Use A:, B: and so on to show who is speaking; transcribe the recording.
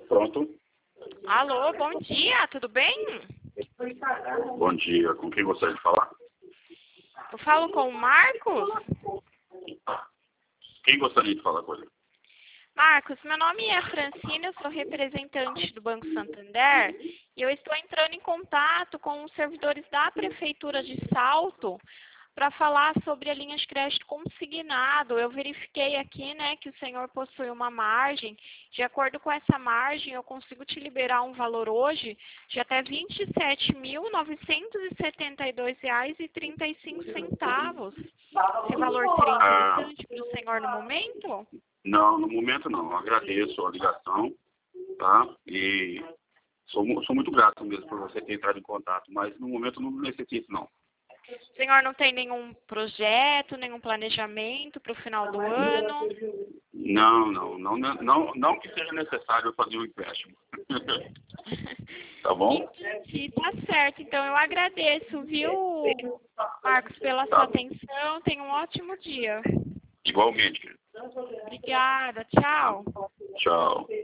A: Pronto.
B: Alô, bom dia, tudo bem?
A: Bom dia. Com quem gostaria de falar?
B: Eu falo com o Marcos?
A: Quem gostaria de falar com ele?
B: Marcos, meu nome é Francina, eu sou representante do Banco Santander e eu estou entrando em contato com os servidores da Prefeitura de Salto para falar sobre a linha de crédito consignado. Eu verifiquei aqui, né, que o senhor possui uma margem. De acordo com essa margem, eu consigo te liberar um valor hoje de até R$ 27.972,35. Esse valor seria interessante para o senhor no momento?
A: Não, no momento não. Eu agradeço a ligação, tá? E sou muito grato mesmo por você ter entrado em contato, mas no momento não necessito, não.
B: O senhor não tem nenhum projeto, nenhum planejamento para o final do ano?
A: Não que seja necessário fazer um empréstimo. Tá bom?
B: Entendi, tá certo. Então eu agradeço, viu, Marcos, pela sua atenção. Tenha um ótimo dia.
A: Igualmente.
B: Obrigada, tchau.
A: Tchau.